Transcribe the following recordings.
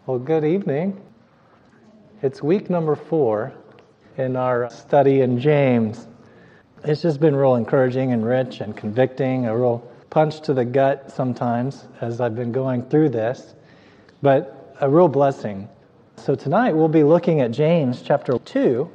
Well, good evening. It's week number 4 in our study in James. It's just been real encouraging and rich and convicting, a real punch to the gut sometimes as I've been going through this, but a real blessing. So tonight we'll be looking at James chapter 2.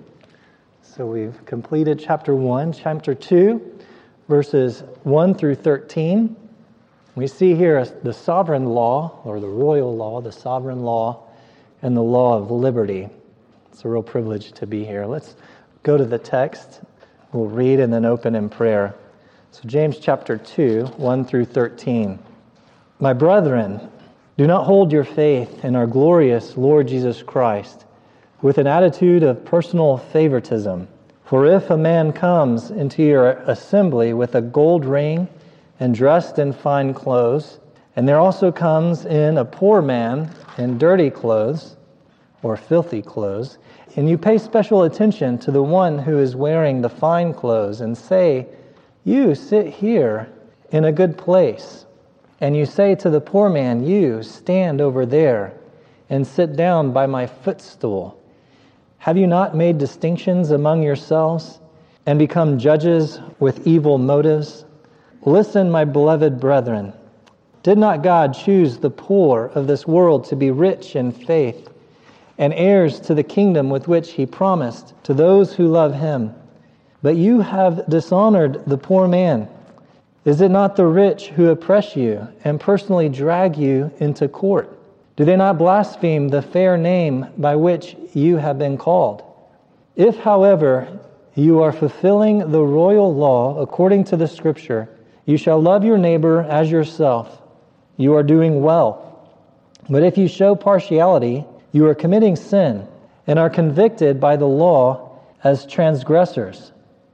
So we've completed chapter 1, chapter 2, verses 1 through 13. We see here the sovereign law, or the royal law, the sovereign law, and the law of liberty. It's a real privilege to be here. Let's go to the text. We'll read and then open in prayer. So James chapter 2, 1 through 13. My brethren, do not hold your faith in our glorious Lord Jesus Christ with an attitude of personal favoritism. For if a man comes into your assembly with a gold ring and dressed in fine clothes, and there also comes in a poor man in dirty clothes, or filthy clothes, and you pay special attention to the one who is wearing the fine clothes, and say, you sit here in a good place, and you say to the poor man, you stand over there, and sit down by my footstool. Have you not made distinctions among yourselves, and become judges with evil motives? Listen, my beloved brethren, did not God choose the poor of this world to be rich in faith and heirs to the kingdom with which he promised to those who love him? But you have dishonored the poor man. Is it not the rich who oppress you and personally drag you into court? Do they not blaspheme the fair name by which you have been called? If, however, you are fulfilling the royal law according to the Scripture, you shall love your neighbor as yourself. You are doing well. But if you show partiality, you are committing sin and are convicted by the law as transgressors.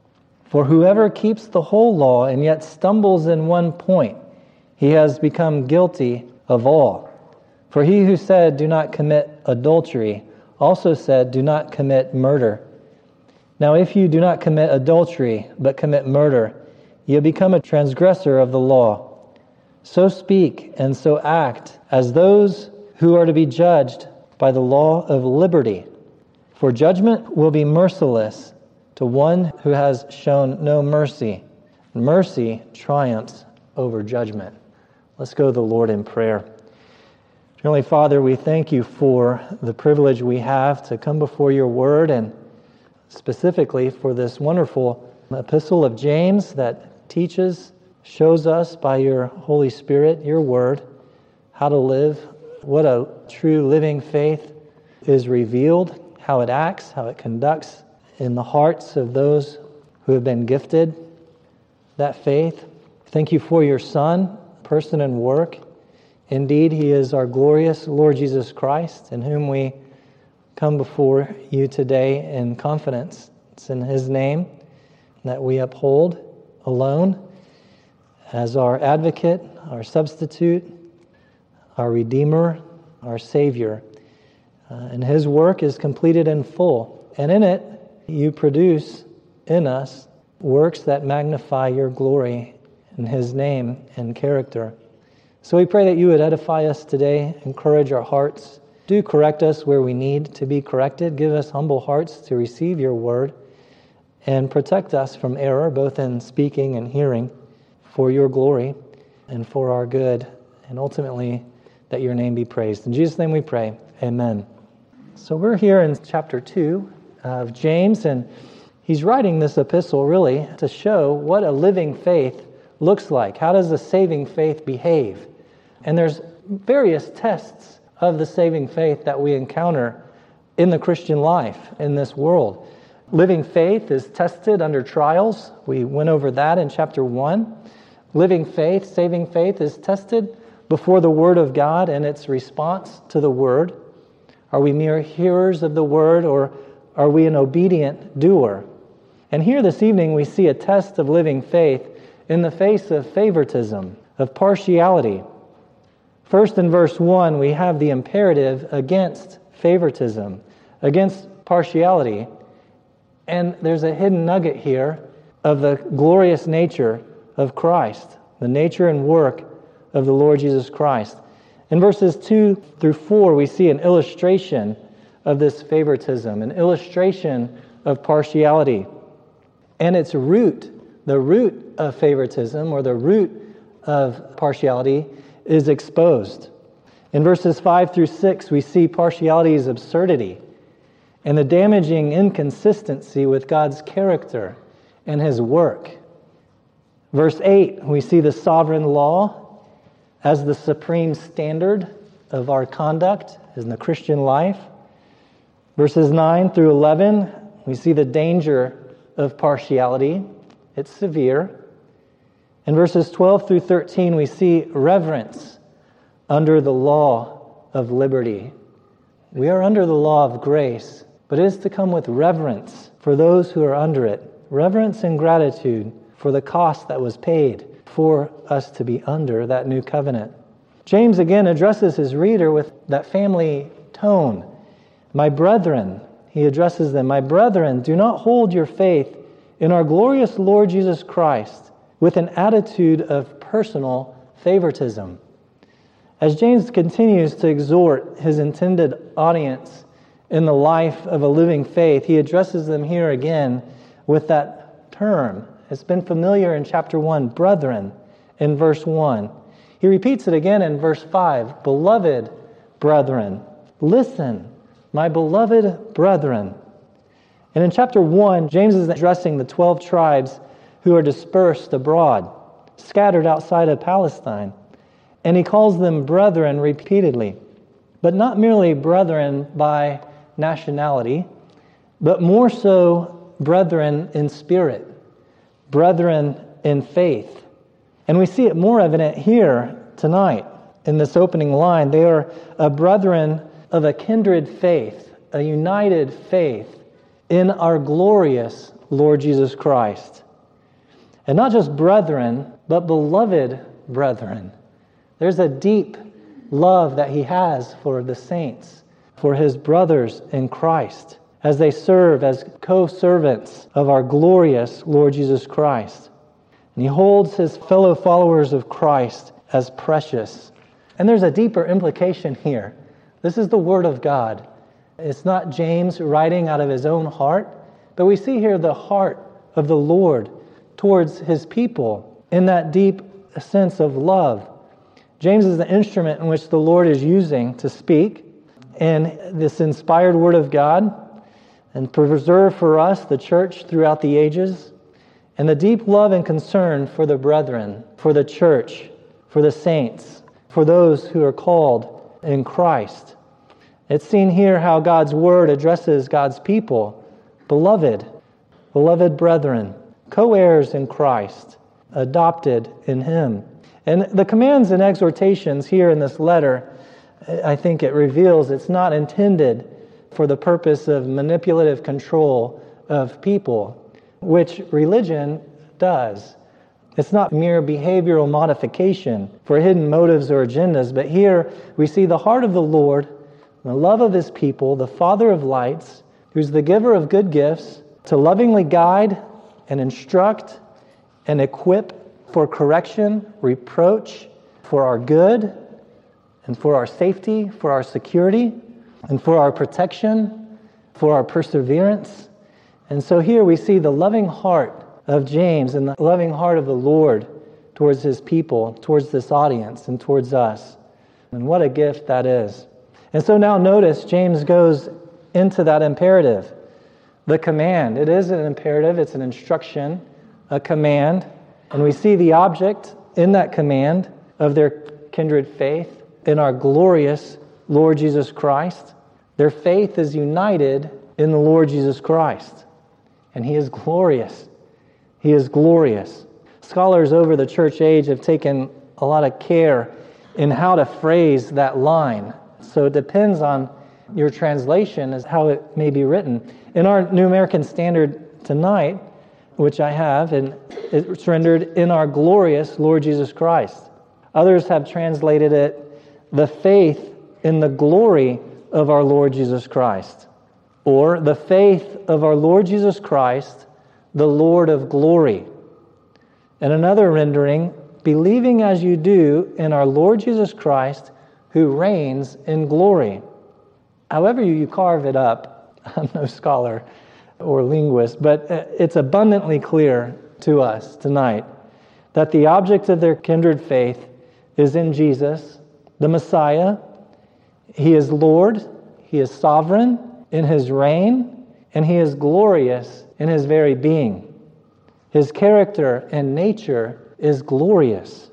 For whoever keeps the whole law and yet stumbles in one point, he has become guilty of all. For he who said, do not commit adultery, also said, do not commit murder. Now if you do not commit adultery, but commit murder, you have become a transgressor of the law. So speak and so act as those who are to be judged by the law of liberty. For judgment will be merciless to one who has shown no mercy. Mercy triumphs over judgment. Let's go to the Lord in prayer. Heavenly Father, we thank you for the privilege we have to come before your word, and specifically for this wonderful epistle of James that teaches, shows us by your Holy Spirit, your word, how to live, what a true living faith is revealed, how it acts, how it conducts in the hearts of those who have been gifted that faith. Thank you for your Son, person and work. Indeed, he is our glorious Lord Jesus Christ, in whom we come before you today in confidence. It's in his name that we uphold alone as our advocate, our substitute, our Redeemer, our Savior. And his work is completed in full. And in it, you produce in us works that magnify your glory in his name and character. So we pray that you would edify us today, encourage our hearts, do correct us where we need to be corrected, give us humble hearts to receive your word, and protect us from error, both in speaking and hearing, for your glory and for our good, and ultimately that your name be praised. In Jesus' name we pray, amen. So we're here in chapter 2 of James, and he's writing this epistle really to show what a living faith looks like. How does a saving faith behave? And there's various tests of the saving faith that we encounter in the Christian life, in this world. Living faith is tested under trials. We went over that in chapter 1. Living faith, saving faith, is tested before the Word of God and its response to the Word. Are we mere hearers of the Word, or are we an obedient doer? And here this evening we see a test of living faith in the face of favoritism, of partiality. First, in verse 1, we have the imperative against favoritism, against partiality. And there's a hidden nugget here of the glorious nature of Christ, the nature and work of the Lord Jesus Christ. In verses 2 through 4, we see an illustration of this favoritism, an illustration of partiality. And its root, the root of favoritism or the root of partiality, is exposed. In verses 5 through 6, we see partiality's absurdity and the damaging inconsistency with God's character and His work. Verse 8, we see the sovereign law as the supreme standard of our conduct in the Christian life. Verses 9 through 11, we see the danger of partiality. It's severe. In verses 12 through 13, we see reverence under the law of liberty. We are under the law of grace, but it is to come with reverence for those who are under it. Reverence and gratitude for the cost that was paid for us to be under that new covenant. James again addresses his reader with that family tone. My brethren, he addresses them, my brethren, do not hold your faith in our glorious Lord Jesus Christ with an attitude of personal favoritism. As James continues to exhort his intended audience in the life of a living faith, he addresses them here again with that term. It's been familiar in chapter 1, brethren, in verse 1. He repeats it again in verse 5, beloved brethren. Listen, my beloved brethren. And in chapter 1, James is addressing the 12 tribes who are dispersed abroad, scattered outside of Palestine. And he calls them brethren repeatedly, but not merely brethren by nationality, but more so brethren in spirit, brethren in faith. And we see it more evident here tonight in this opening line. They are a brethren of a kindred faith, a united faith in our glorious Lord Jesus Christ. And not just brethren, but beloved brethren. There's a deep love that he has for the saints, for his brothers in Christ, as they serve as co-servants of our glorious Lord Jesus Christ. And he holds his fellow followers of Christ as precious. And there's a deeper implication here. This is the Word of God. It's not James writing out of his own heart, but we see here the heart of the Lord towards his people in that deep sense of love. James is the instrument in which the Lord is using to speak, and this inspired Word of God, and preserve for us the church throughout the ages, and the deep love and concern for the brethren, for the church, for the saints, for those who are called in Christ. It's seen here how God's Word addresses God's people, beloved brethren, co-heirs in Christ, adopted in Him. And the commands and exhortations here in this letter, I think it reveals it's not intended for the purpose of manipulative control of people, which religion does. It's not mere behavioral modification for hidden motives or agendas, but here we see the heart of the Lord, the love of His people, the Father of lights, who's the giver of good gifts, to lovingly guide and instruct and equip for correction, reproach, for our good, and for our safety, for our security, and for our protection, for our perseverance. And so here we see the loving heart of James and the loving heart of the Lord towards His people, towards this audience, and towards us. And what a gift that is. And so now notice James goes into that imperative. The command. It is an imperative. It's an instruction, a command. And we see the object in that command of their kindred faith in our glorious Lord Jesus Christ. Their faith is united in the Lord Jesus Christ. And He is glorious. He is glorious. Scholars over the church age have taken a lot of care in how to phrase that line. So it depends on your translation as how it may be written. In our New American Standard tonight, which I have, and it's rendered, in our glorious Lord Jesus Christ. Others have translated it, the faith in the glory of our Lord Jesus Christ. Or, the faith of our Lord Jesus Christ, the Lord of glory. And another rendering, believing as you do in our Lord Jesus Christ, who reigns in glory. However you carve it up, I'm no scholar or linguist, but it's abundantly clear to us tonight that the object of their kindred faith is in Jesus, the Messiah. He is Lord, He is sovereign in His reign, and He is glorious in His very being. His character and nature is glorious.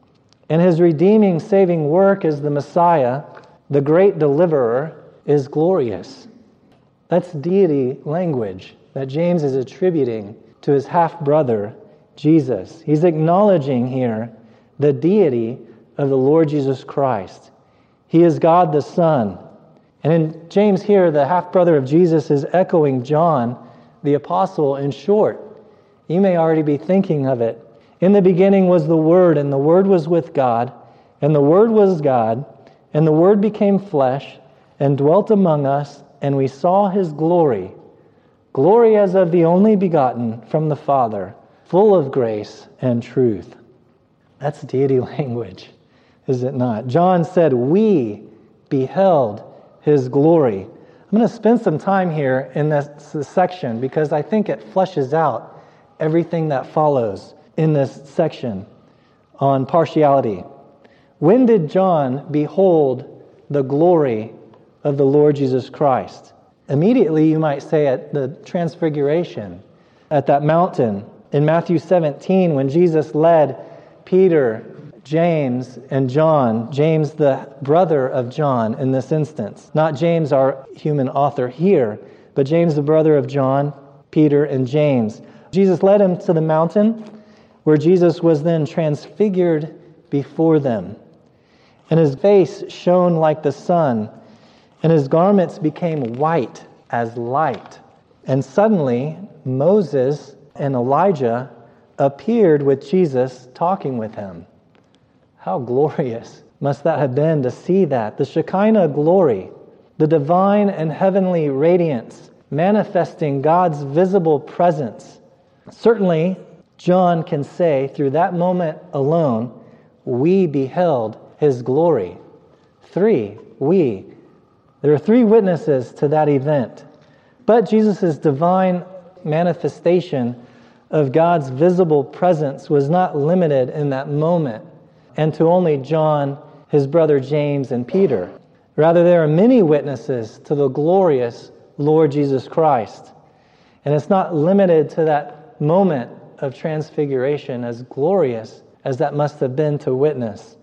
And His redeeming, saving work as the Messiah, the great deliverer, is glorious. That's deity language that James is attributing to his half-brother, Jesus. He's acknowledging here the deity of the Lord Jesus Christ. He is God the Son. And in James here, the half-brother of Jesus is echoing John, the apostle, in short. You may already be thinking of it. In the beginning was the Word, and the Word was with God, and the Word was God, and the Word became flesh and dwelt among us, and we saw His glory, glory as of the only begotten from the Father, full of grace and truth. That's deity language, is it not? John said, we beheld His glory. I'm going to spend some time here in this section because I think it fleshes out everything that follows in this section on partiality. When did John behold the glory of the Lord Jesus Christ? Immediately, you might say, at the Transfiguration, at that mountain. In Matthew 17, when Jesus led Peter, James, and John, James the brother of John in this instance, not James, our human author here, but James the brother of John, Peter, and James. Jesus led him to the mountain where Jesus was then transfigured before them. And His face shone like the sun, and His garments became white as light. And suddenly Moses and Elijah appeared with Jesus, talking with Him. How glorious must that have been to see that? The Shekinah glory, the divine and heavenly radiance, manifesting God's visible presence. Certainly, John can say, through that moment alone, we beheld His glory. We. There are three witnesses to that event. But Jesus' divine manifestation of God's visible presence was not limited in that moment and to only John, his brother James, and Peter. Rather, there are many witnesses to the glorious Lord Jesus Christ. And it's not limited to that moment of transfiguration, as glorious as that must have been to witness.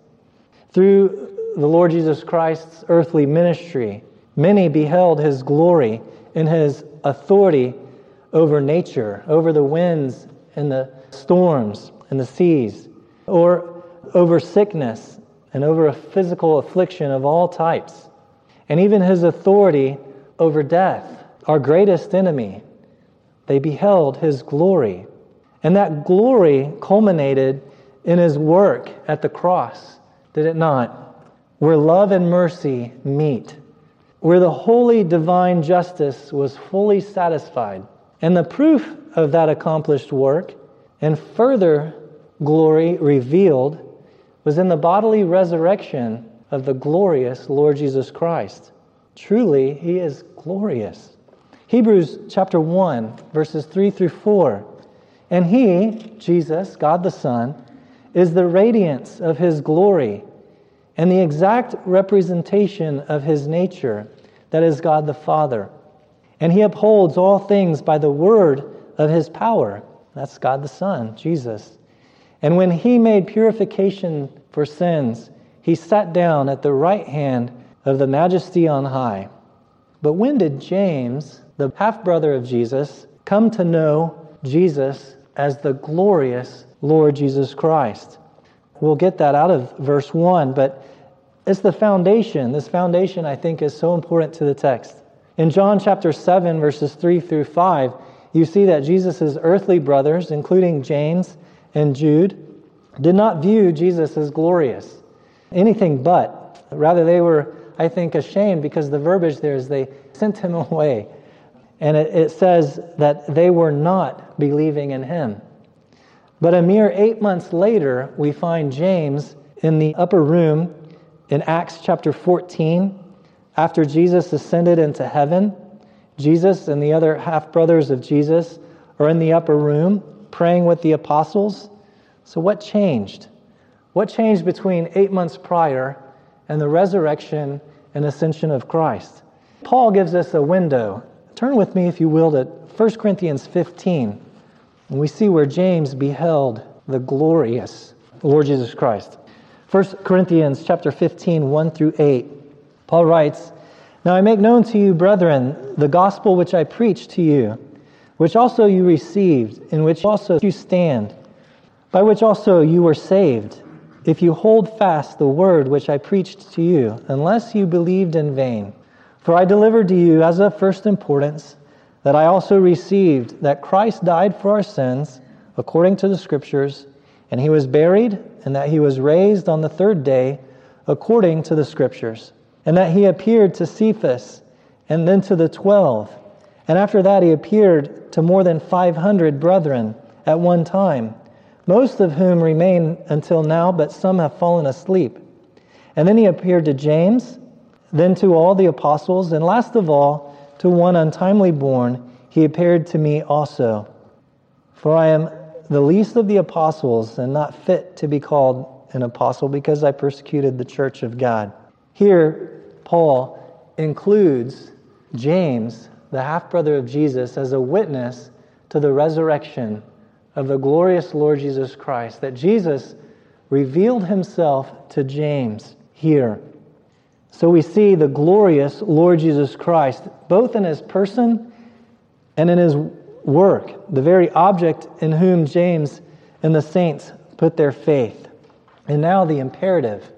Through the Lord Jesus Christ's earthly ministry, many beheld His glory in His authority over nature, over the winds and the storms and the seas, or over sickness and over a physical affliction of all types, and even His authority over death, our greatest enemy. They beheld His glory. And that glory culminated in His work at the cross, did it not? Where love and mercy meet, where the holy divine justice was fully satisfied. And the proof of that accomplished work and further glory revealed was in the bodily resurrection of the glorious Lord Jesus Christ. Truly, He is glorious. Hebrews chapter 1, verses 3 through 4. And He, Jesus, God the Son, is the radiance of His glory and the exact representation of His nature, that is God the Father. And He upholds all things by the word of His power. That's God the Son, Jesus. And when He made purification for sins, He sat down at the right hand of the Majesty on high. But when did James, the half-brother of Jesus, come to know Jesus as the glorious Lord Jesus Christ? We'll get that out of verse 1, but it's the foundation. This foundation, I think, is so important to the text. In John chapter 7, verses 3 through 5, you see that Jesus' earthly brothers, including James and Jude, did not view Jesus as glorious. Anything but. Rather, they were, I think, ashamed because the verbiage there is they sent Him away. And it says that they were not believing in Him. But a mere 8 months later, we find James in the upper room In Acts chapter 14, after Jesus ascended into heaven, Jesus and the other half-brothers of Jesus are in the upper room praying with the apostles. So what changed? What changed between 8 months prior and the resurrection and ascension of Christ? Paul gives us a window. Turn with me, if you will, to 1 Corinthians 15. And we see where James beheld the glorious Lord Jesus Christ. 1 Corinthians chapter 15, 1 through 8. Paul writes, "Now I make known to you, brethren, the gospel which I preached to you, which also you received, in which also you stand, by which also you were saved, if you hold fast the word which I preached to you, unless you believed in vain. For I delivered to you as of first importance, that I also received that Christ died for our sins, according to the Scriptures, and he was buried, and that he was raised on the third day, according to the Scriptures, and that he appeared to Cephas, and then to the 12. And after that he appeared to more than 500 brethren at one time, most of whom remain until now, but some have fallen asleep. And then he appeared to James, then to all the apostles, and last of all, to one untimely born, he appeared to me also. For I am the least of the apostles, and not fit to be called an apostle, because I persecuted the church of God." Here, Paul includes James, the half-brother of Jesus, as a witness to the resurrection of the glorious Lord Jesus Christ, that Jesus revealed himself to James here. So we see the glorious Lord Jesus Christ, both in his person and in his work, the very object in whom James and the saints put their faith. And now the imperative.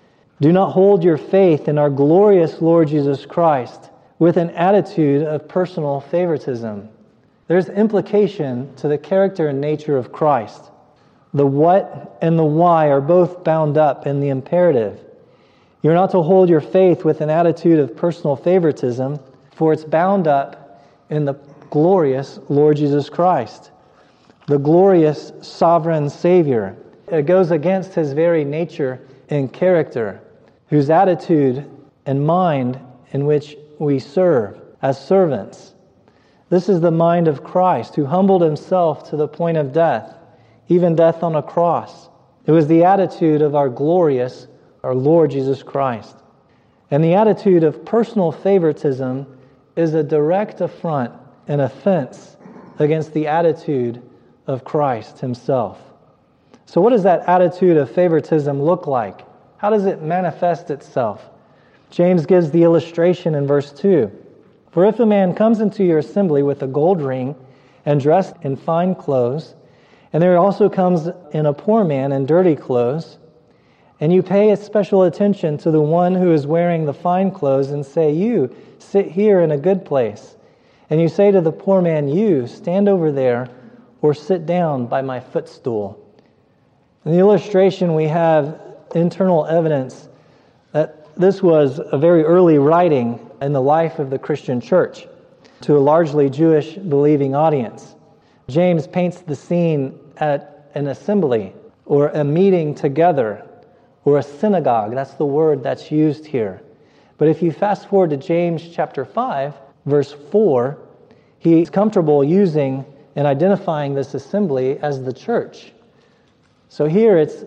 Do not hold your faith in our glorious Lord Jesus Christ with an attitude of personal favoritism. There's implication to the character and nature of Christ. The what and the why are both bound up in the imperative. You're not to hold your faith with an attitude of personal favoritism, for it's bound up in the glorious Lord Jesus Christ, the glorious sovereign Savior. It goes against his very nature and character, whose attitude and mind in which we serve as servants. This is the mind of Christ, who humbled himself to the point of death, even death on a cross. It was the attitude of our glorious, our Lord Jesus Christ. And the attitude of personal favoritism is a direct affront, an offense against the attitude of Christ himself. So what does that attitude of favoritism look like? How does it manifest itself? James gives the illustration in verse 2. "For if a man comes into your assembly with a gold ring and dressed in fine clothes, and there also comes in a poor man in dirty clothes, and you pay special attention to the one who is wearing the fine clothes and say, 'You, sit here in a good place,' and you say to the poor man, 'You, stand over there, or sit down by my footstool.'" In the illustration, we have internal evidence that this was a very early writing in the life of the Christian church to a largely Jewish believing audience. James paints the scene at an assembly or a meeting together or a synagogue. That's the word that's used here. But if you fast forward to James chapter 5, verse 4, he's comfortable using and identifying this assembly as the church. So here it's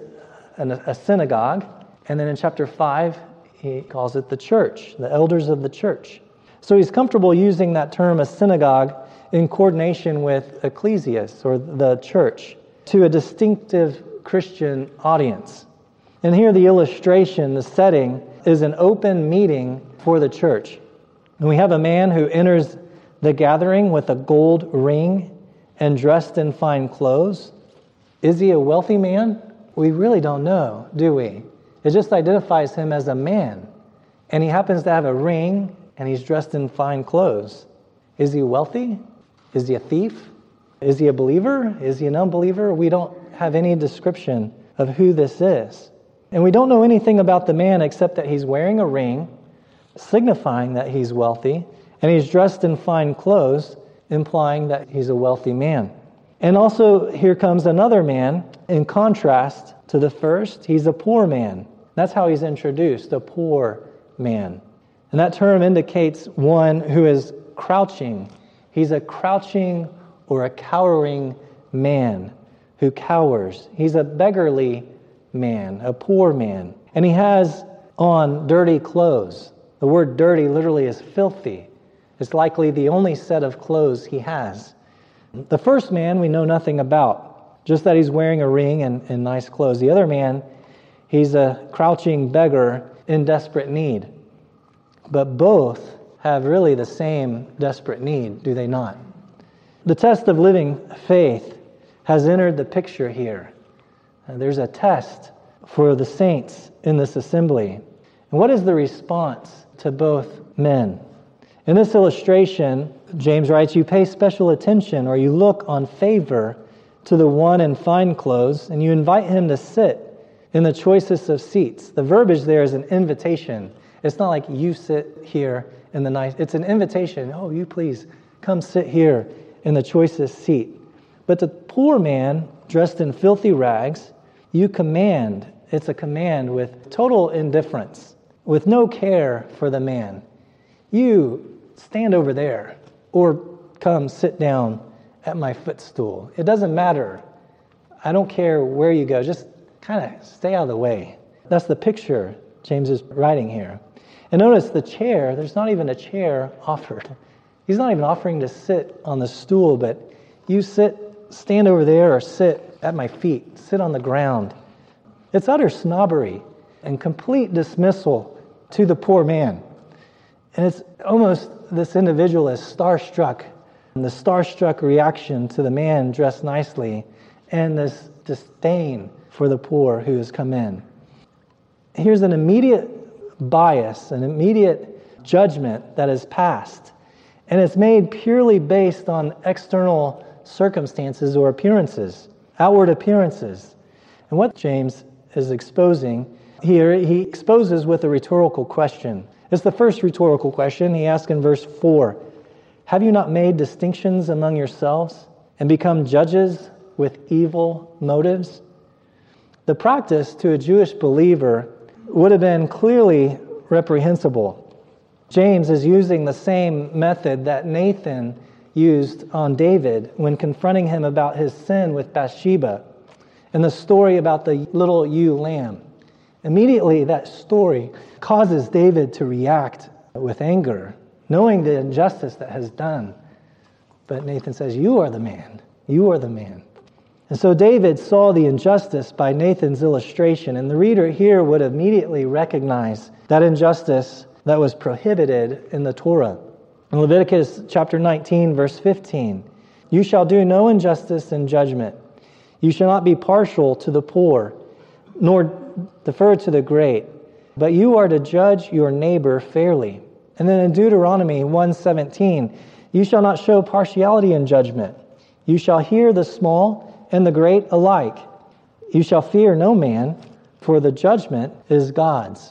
a synagogue, and then in chapter 5, he calls it the church, the elders of the church. So he's comfortable using that term, a synagogue, in coordination with ecclesias, or the church, to a distinctive Christian audience. And here the illustration, the setting, is an open meeting for the church. And we have a man who enters the gathering with a gold ring and dressed in fine clothes. Is he a wealthy man? We really don't know, do we? It just identifies him as a man. And he happens to have a ring, and he's dressed in fine clothes. Is he wealthy? Is he a thief? Is he a believer? Is he an unbeliever? We don't have any description of who this is. And we don't know anything about the man except that he's wearing a ring, signifying that he's wealthy, and he's dressed in fine clothes, implying that he's a wealthy man. And also, here comes another man. In contrast to the first, he's a poor man. That's how he's introduced, a poor man. And that term indicates one who is crouching. He's a crouching or a cowering man who cowers. He's a beggarly man, a poor man. And he has on dirty clothes. The word dirty literally is filthy. It's likely the only set of clothes he has. The first man we know nothing about, just that he's wearing a ring and nice clothes. The other man, he's a crouching beggar in desperate need. But both have really the same desperate need, do they not? The test of living faith has entered the picture here. There's a test for the saints in this assembly. And what is the response to both men? In this illustration, James writes, you pay special attention or you look on favor to the one in fine clothes, and you invite him to sit in the choicest of seats. The verbiage there is an invitation. It's not like you sit here in the nice, it's an invitation. Oh, you please come sit here in the choicest seat. But the poor man dressed in filthy rags, you command. It's a command with total indifference, with no care for the man. You stand over there or come sit down at my footstool. It doesn't matter. I don't care where you go. Just kind of stay out of the way. That's the picture James is writing here. And notice the chair, there's not even a chair offered. He's not even offering to sit on the stool, but you stand over there or sit at my feet, sit on the ground. It's utter snobbery and complete dismissal to the poor man. And it's almost this individual is starstruck, and the starstruck reaction to the man dressed nicely, and this disdain for the poor who has come in. Here's an immediate bias, an immediate judgment that is passed. And it's made purely based on external circumstances or appearances, outward appearances. And what James is exposing here, he exposes with a rhetorical question. It's the first rhetorical question. He asks in verse 4, have you not made distinctions among yourselves and become judges with evil motives? The practice to a Jewish believer would have been clearly reprehensible. James is using the same method that Nathan used on David when confronting him about his sin with Bathsheba and the story about the little ewe lamb. Immediately, that story causes David to react with anger, knowing the injustice that has done. But Nathan says, you are the man. You are the man. And so David saw the injustice by Nathan's illustration, and the reader here would immediately recognize that injustice that was prohibited in the Torah. In Leviticus chapter 19, verse 15, you shall do no injustice in judgment. You shall not be partial to the poor, nor defer to the great, but you are to judge your neighbor fairly. And then in Deuteronomy 1:17, you shall not show partiality in judgment. You shall hear the small and the great alike. You shall fear no man, for the judgment is God's.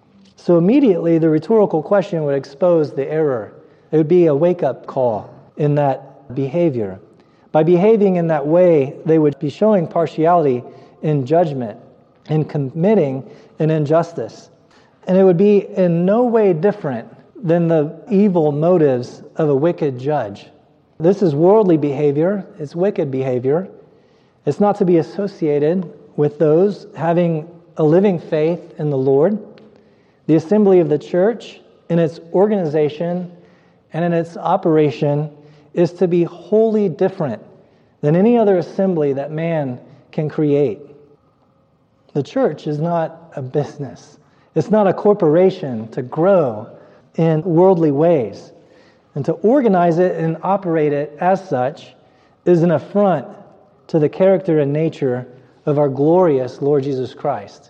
So immediately the rhetorical question would expose the error. It would be a wake-up call in that behavior. By behaving in that way, they would be showing partiality in judgment and committing an injustice. And it would be in no way different than the evil motives of a wicked judge. This is worldly behavior. It's wicked behavior. It's not to be associated with those having a living faith in the Lord. The assembly of the church, in its organization and in its operation, is to be wholly different than any other assembly that man can create. The church is not a business. It's not a corporation to grow in worldly ways. And to organize it and operate it as such is an affront to the character and nature of our glorious Lord Jesus Christ.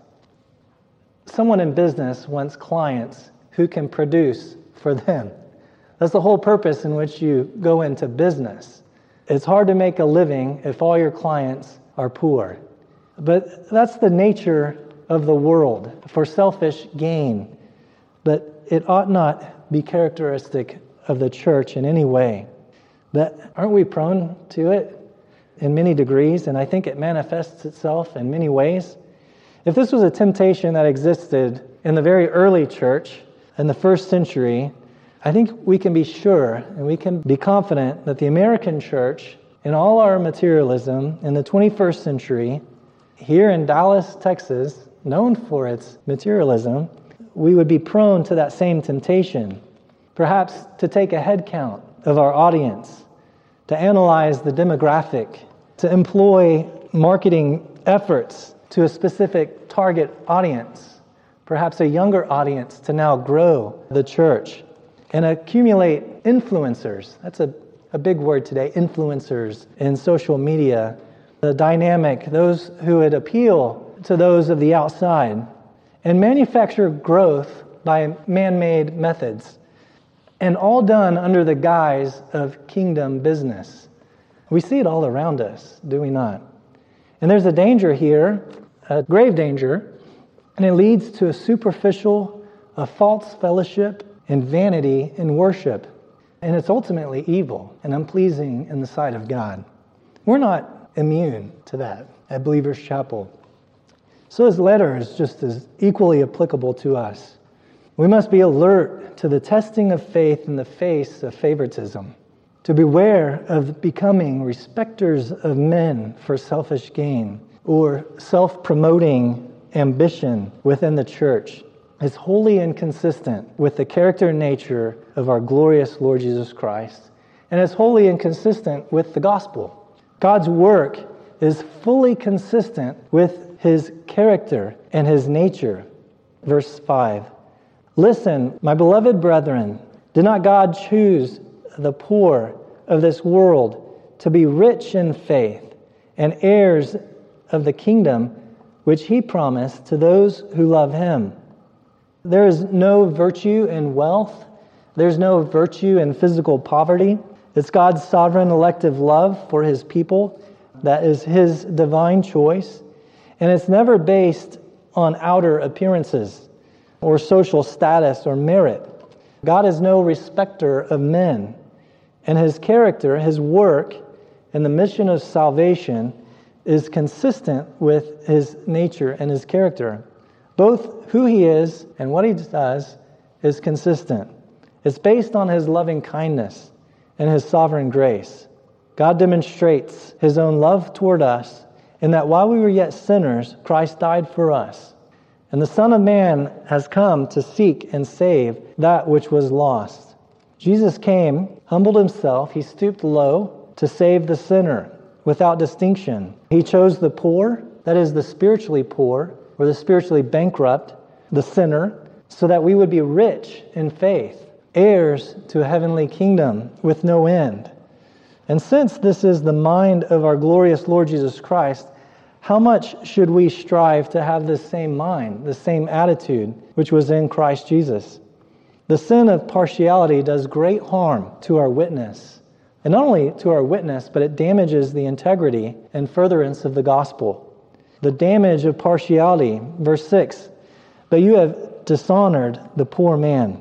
Someone in business wants clients who can produce for them. That's the whole purpose in which you go into business. It's hard to make a living if all your clients are poor. But that's the nature of the world, for selfish gain. But it ought not be characteristic of the church in any way. But aren't we prone to it in many degrees? And I think it manifests itself in many ways. If this was a temptation that existed in the very early church, in the first century, I think we can be sure and we can be confident that the American church, in all our materialism in the 21st century, here in Dallas, Texas, known for its materialism, we would be prone to that same temptation. Perhaps to take a head count of our audience, to analyze the demographic, to employ marketing efforts to a specific target audience, perhaps a younger audience, to now grow the church and accumulate influencers. That's a big word today, influencers in social media. The dynamic, those who would appeal to those of the outside, and manufacture growth by man-made methods, and all done under the guise of kingdom business. We see it all around us, do we not? And there's a danger here, a grave danger, and it leads to a superficial, a false fellowship and vanity in worship. And it's ultimately evil and unpleasing in the sight of God. We're not immune to that at Believers Chapel. So his letter is just as equally applicable to us. We must be alert to the testing of faith in the face of favoritism, to beware of becoming respecters of men for selfish gain or self-promoting ambition within the church is wholly inconsistent with the character and nature of our glorious Lord Jesus Christ, and is wholly inconsistent with the gospel. God's work is fully consistent with his character and his nature. Verse 5, "Listen, my beloved brethren, did not God choose the poor of this world to be rich in faith and heirs of the kingdom which he promised to those who love him?" There is no virtue in wealth. There's no virtue in physical poverty. It's God's sovereign elective love for his people that is his divine choice. And it's never based on outer appearances or social status or merit. God is no respecter of men. And his character, his work, and the mission of salvation is consistent with his nature and his character. Both who he is and what he does is consistent. It's based on his loving kindness and his sovereign grace. God demonstrates his own love toward us in that while we were yet sinners, Christ died for us. And the Son of Man has come to seek and save that which was lost. Jesus came, humbled himself, he stooped low to save the sinner without distinction. He chose the poor, that is the spiritually poor, or the spiritually bankrupt, the sinner, so that we would be rich in faith, heirs to a heavenly kingdom with no end. And since this is the mind of our glorious Lord Jesus Christ, how much should we strive to have this same mind, the same attitude, which was in Christ Jesus? The sin of partiality does great harm to our witness. And not only to our witness, but it damages the integrity and furtherance of the gospel. The damage of partiality, verse 6, "But you have dishonored the poor man."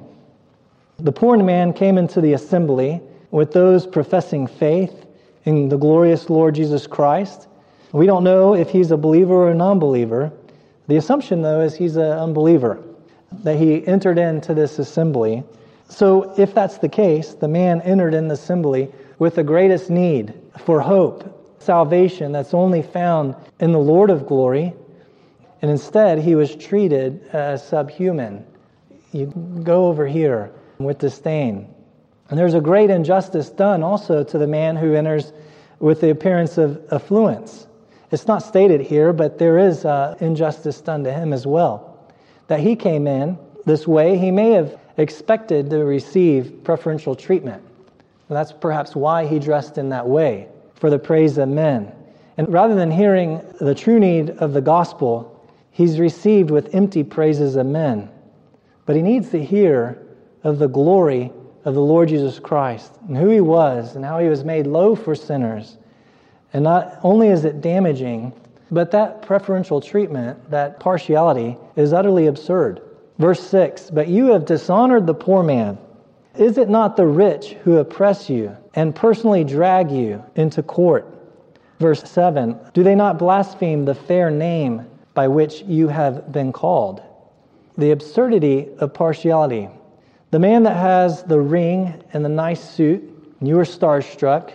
The poor man came into the assembly with those professing faith in the glorious Lord Jesus Christ. We don't know if he's a believer or a non-believer. The assumption, though, is he's an unbeliever, that he entered into this assembly. So if that's the case, the man entered in the assembly with the greatest need for hope, salvation that's only found in the Lord of glory, and instead he was treated as subhuman. You go over here with disdain. And there's a great injustice done also to the man who enters with the appearance of affluence. It's not stated here, but there is injustice done to him as well. That he came in this way, he may have expected to receive preferential treatment. And that's perhaps why he dressed in that way, for the praise of men. And rather than hearing the true need of the gospel, he's received with empty praises of men. But he needs to hear of the glory of the Lord Jesus Christ and who he was and how he was made low for sinners. And not only is it damaging, but that preferential treatment, that partiality, is utterly absurd. Verse 6, "But you have dishonored the poor man. Is it not the rich who oppress you and personally drag you into court?" Verse 7, "Do they not blaspheme the fair name by which you have been called. The absurdity of partiality. The man that has the ring and the nice suit, and you are starstruck,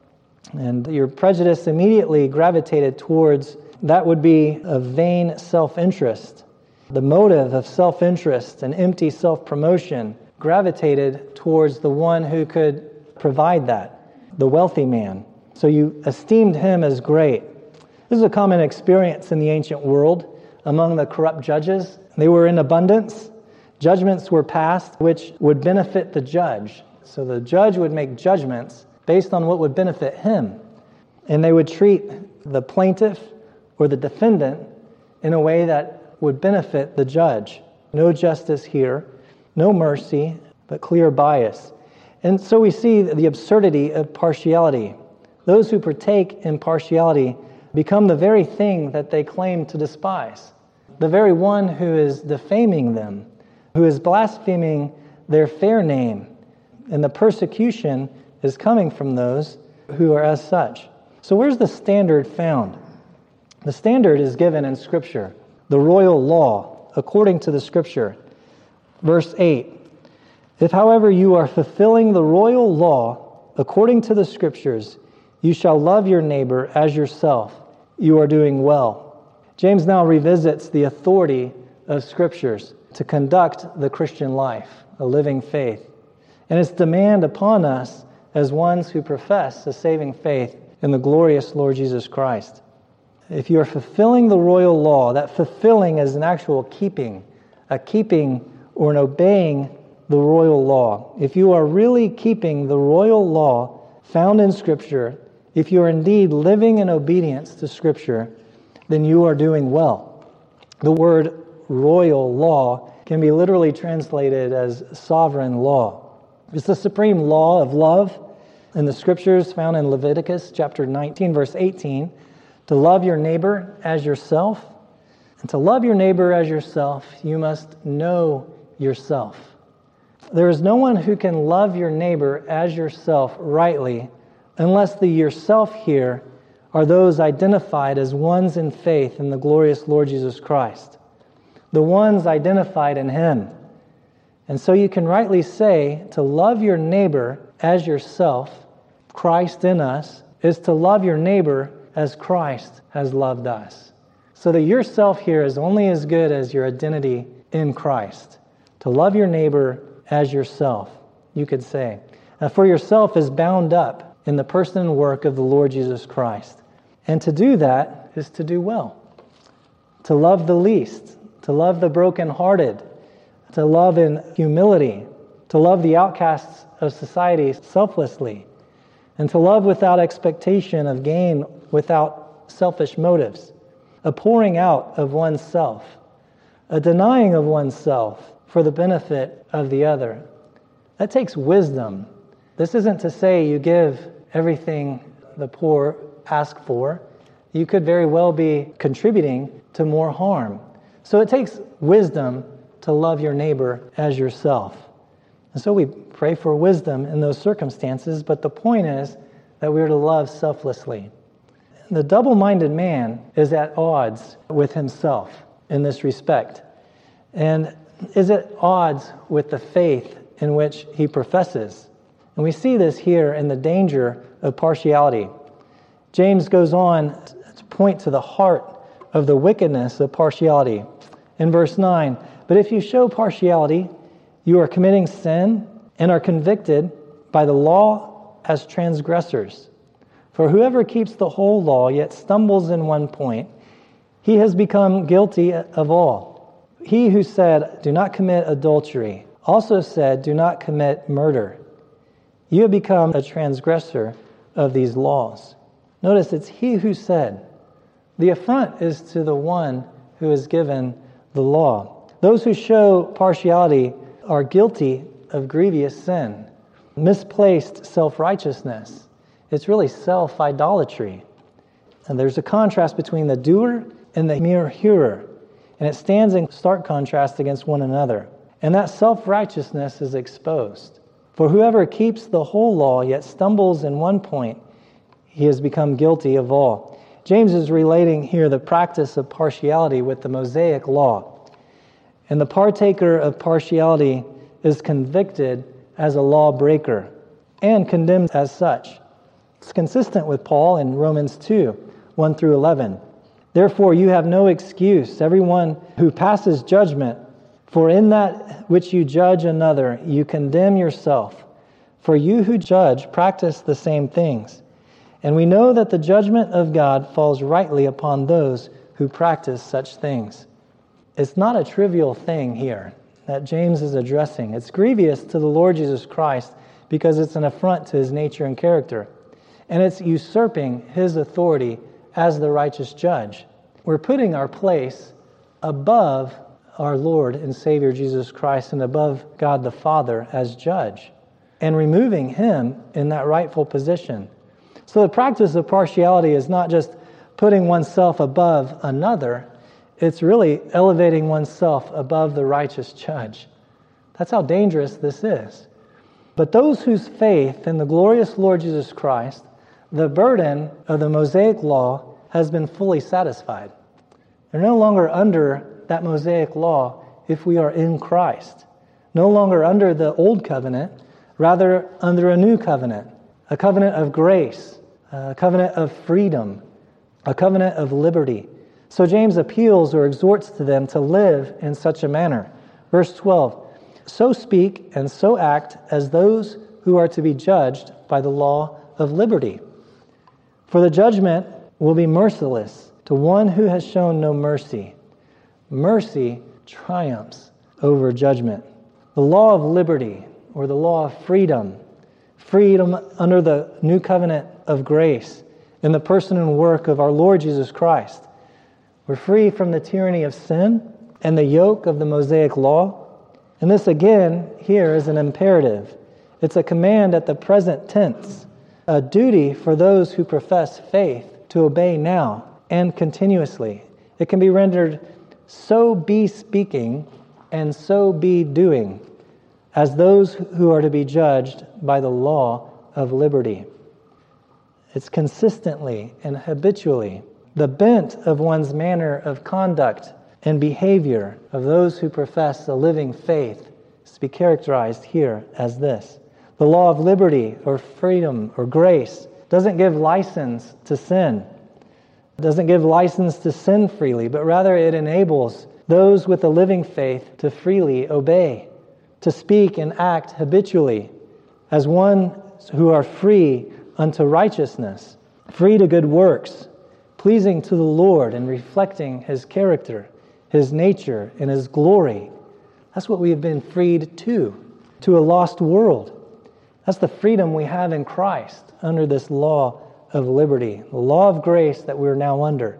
and your prejudice immediately gravitated towards that would be a vain self-interest. The motive of self-interest and empty self-promotion gravitated towards the one who could provide that, the wealthy man. So you esteemed him as great. This is a common experience in the ancient world among the corrupt judges. They were in abundance. Judgments were passed which would benefit the judge. So the judge would make judgments based on what would benefit him. And they would treat the plaintiff or the defendant in a way that would benefit the judge. No justice here, no mercy, but clear bias. And so we see the absurdity of partiality. Those who partake in partiality become the very thing that they claim to despise. The very one who is defaming them, who is blaspheming their fair name. And the persecution is coming from those who are as such. So where's the standard found? The standard is given in Scripture, the royal law, according to the Scripture. Verse 8, if, however, you are fulfilling the royal law according to the Scriptures, you shall love your neighbor as yourself. You are doing well. James now revisits the authority of Scriptures to conduct the Christian life, a living faith. And its demand upon us as ones who profess a saving faith in the glorious Lord Jesus Christ. If you are fulfilling the royal law, that fulfilling is an actual keeping, a keeping or an obeying the royal law. If you are really keeping the royal law found in Scripture, if you are indeed living in obedience to Scripture, then you are doing well. The word royal law can be literally translated as sovereign law. It's the supreme law of love in the Scriptures found in Leviticus chapter 19, verse 18, to love your neighbor as yourself. And to love your neighbor as yourself, you must know yourself. There is no one who can love your neighbor as yourself rightly unless the yourself here are those identified as ones in faith in the glorious Lord Jesus Christ. The ones identified in Him. And so you can rightly say to love your neighbor as yourself, Christ in us, is to love your neighbor as Christ has loved us. So the yourself here is only as good as your identity in Christ. To love your neighbor as yourself, you could say. Now, for yourself is bound up in the person and work of the Lord Jesus Christ. And to do that is to do well. To love the least, to love the brokenhearted, to love in humility, to love the outcasts of society selflessly, and to love without expectation of gain, without selfish motives, a pouring out of oneself, a denying of oneself for the benefit of the other. That takes wisdom. This isn't to say you give everything the poor ask for. You could very well be contributing to more harm. So it takes wisdom to love your neighbor as yourself. And so we pray for wisdom in those circumstances, but the point is that we are to love selflessly. The double-minded man is at odds with himself in this respect, and is at odds with the faith in which he professes. And we see this here in the danger of partiality. James goes on to point to the heart of the wickedness of partiality. In verse 9, but if you show partiality, you are committing sin and are convicted by the law as transgressors. For whoever keeps the whole law yet stumbles in one point, he has become guilty of all. He who said, do not commit adultery, also said, do not commit murder. You have become a transgressor of these laws. Notice it's he who said. The affront is to the one who is given the law. Those who show partiality are guilty of grievous sin, misplaced self-righteousness. It's really self-idolatry. And there's a contrast between the doer and the mere hearer. And it stands in stark contrast against one another. And that self-righteousness is exposed. For whoever keeps the whole law yet stumbles in one point, he has become guilty of all. James is relating here the practice of partiality with the Mosaic law. And the partaker of partiality is convicted as a lawbreaker and condemned as such. It's consistent with Paul in Romans 2, 1 through 11. Therefore, you have no excuse, everyone who passes judgment, for in that which you judge another, you condemn yourself. For you who judge practice the same things. And we know that the judgment of God falls rightly upon those who practice such things. It's not a trivial thing here that James is addressing. It's grievous to the Lord Jesus Christ because it's an affront to his nature and character. And it's usurping his authority as the righteous judge. We're putting our place above our Lord and Savior Jesus Christ and above God the Father as judge, and removing him in that rightful position. So the practice of partiality is not just putting oneself above another, it's really elevating oneself above the righteous judge. That's how dangerous this is. But those whose faith in the glorious Lord Jesus Christ, the burden of the Mosaic law has been fully satisfied. They're no longer under that Mosaic law if we are in Christ. No longer under the old covenant, rather under a new covenant, a covenant of grace, a covenant of freedom, a covenant of liberty. So James appeals or exhorts to them to live in such a manner. Verse 12, so speak and so act as those who are to be judged by the law of liberty. For the judgment will be merciless to one who has shown no mercy. Mercy triumphs over judgment. The law of liberty, or the law of freedom under the new covenant of grace in the person and work of our Lord Jesus Christ. We're free from the tyranny of sin and the yoke of the Mosaic law. And this again here is an imperative. It's a command at the present tense, a duty for those who profess faith to obey now and continuously. It can be rendered, so be speaking and so be doing, as those who are to be judged by the law of liberty. It's consistently and habitually the bent of one's manner of conduct and behavior of those who profess a living faith is to be characterized here as this. The law of liberty or freedom or grace doesn't give license to sin. It doesn't give license to sin freely, but rather it enables those with a living faith to freely obey, to speak and act habitually as one who are free unto righteousness, free to good works, pleasing to the Lord and reflecting His character, His nature, and His glory. That's what we have been freed to a lost world. That's the freedom we have in Christ under this law of liberty, the law of grace that we're now under.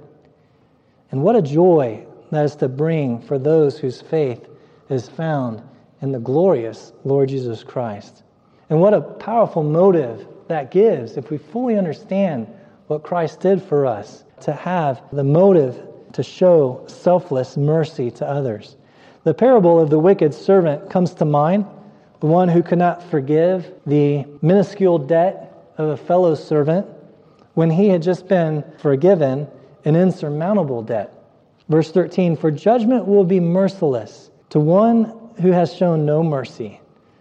And what a joy that is to bring for those whose faith is found in the glorious Lord Jesus Christ. And what a powerful motive that gives if we fully understand what Christ did for us, to have the motive to show selfless mercy to others. The parable of the wicked servant comes to mind, the one who could not forgive the minuscule debt of a fellow servant when he had just been forgiven an insurmountable debt. Verse 13, for judgment will be merciless to one who has shown no mercy.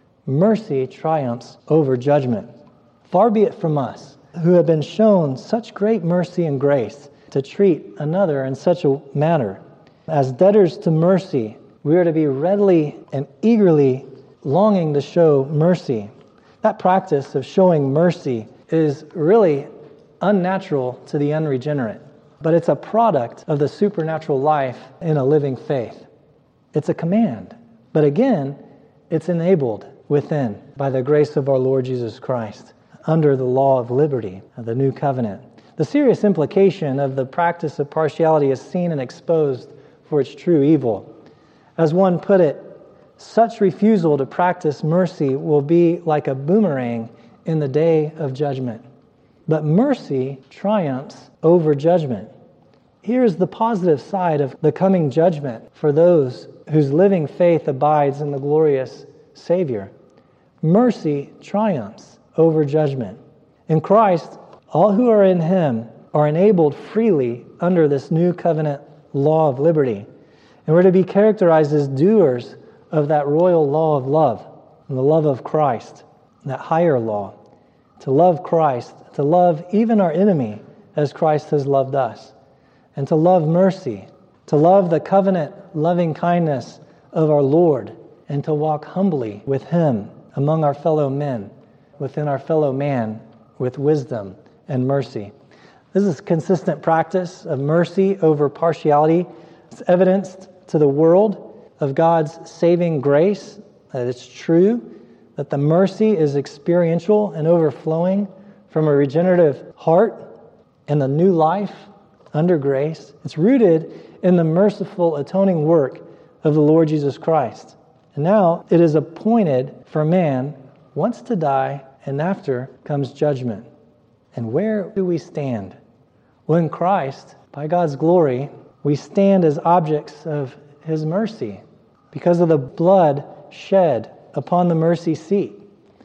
Mercy triumphs over judgment. Far be it from us, who have been shown such great mercy and grace, to treat another in such a manner. As debtors to mercy, we are to be readily and eagerly longing to show mercy. That practice of showing mercy is really unnatural to the unregenerate, but it's a product of the supernatural life in a living faith. It's a command, but again, it's enabled within by the grace of our Lord Jesus Christ under the law of liberty of the new covenant. The serious implication of the practice of partiality is seen and exposed for its true evil. As one put it, such refusal to practice mercy will be like a boomerang in the day of judgment. But mercy triumphs over judgment. Here is the positive side of the coming judgment for those whose living faith abides in the glorious Savior. Mercy triumphs over judgment. In Christ, all who are in Him are enabled freely under this new covenant law of liberty. And we're to be characterized as doers of that royal law of love, and the love of Christ, that higher law. To love Christ, to love even our enemy as Christ has loved us, and to love mercy, to love the covenant loving kindness of our Lord, and to walk humbly with Him among our fellow men, within our fellow man, with wisdom and mercy. This is consistent practice of mercy over partiality. It's evidenced to the world of God's saving grace, that it's true, that the mercy is experiential and overflowing from a regenerative heart and the new life under grace. It's rooted in the merciful atoning work of the Lord Jesus Christ. And now it is appointed for man once to die, and after comes judgment. And where do we stand? Well, in Christ, by God's glory, we stand as objects of His mercy because of the blood shed upon the mercy seat.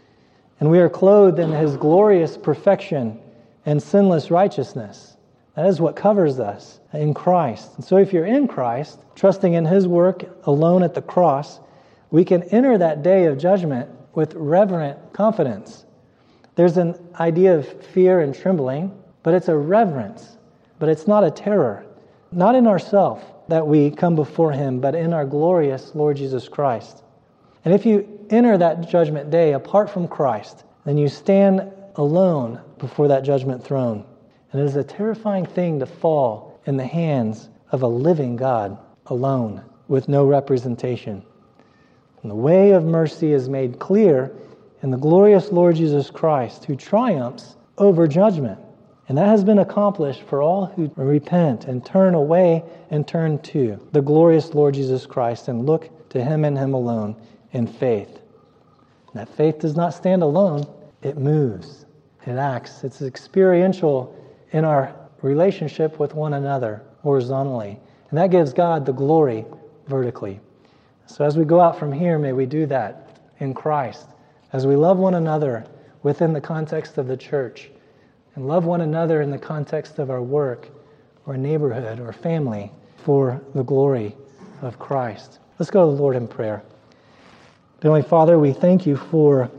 And we are clothed in His glorious perfection and sinless righteousness. That is what covers us in Christ. And so if you're in Christ, trusting in His work alone at the cross, we can enter that day of judgment with reverent confidence. There's an idea of fear and trembling, but it's a reverence. But it's not a terror. Not in ourselves that we come before Him, but in our glorious Lord Jesus Christ. And if you enter that judgment day apart from Christ, then you stand alone before that judgment throne. And it is a terrifying thing to fall in the hands of a living God alone, with no representation. And the way of mercy is made clear in the glorious Lord Jesus Christ, who triumphs over judgment. And that has been accomplished for all who repent and turn away and turn to the glorious Lord Jesus Christ and look to Him and Him alone in faith. And that faith does not stand alone. It moves. It acts. It's experiential in our relationship with one another horizontally. And that gives God the glory vertically. So as we go out from here, may we do that in Christ. As we love one another within the context of the church, and love one another in the context of our work, or neighborhood, or family, for the glory of Christ. Let's go to the Lord in prayer. Heavenly Father, we thank You for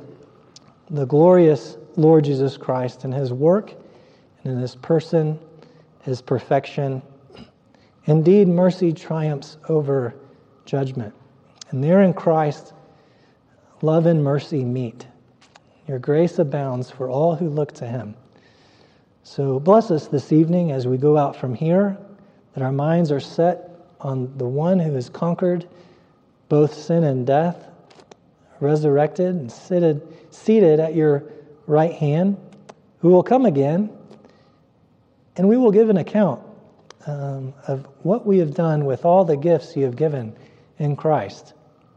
the glorious Lord Jesus Christ and His work, and in His person, His perfection. Indeed, mercy triumphs over judgment. And there in Christ, love and mercy meet. Your grace abounds for all who look to Him. So bless us this evening as we go out from here, that our minds are set on the one who has conquered both sin and death, resurrected and seated at Your right hand, who will come again, and we will give an account of what we have done with all the gifts You have given in Christ.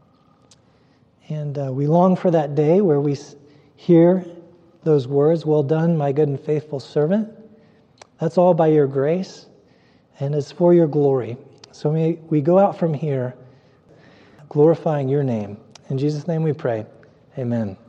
And we long for that day where we hear those words, "Well done, my good and faithful servant." That's all by Your grace, and it's for Your glory. So may we go out from here glorifying Your name. In Jesus' name we pray. Amen.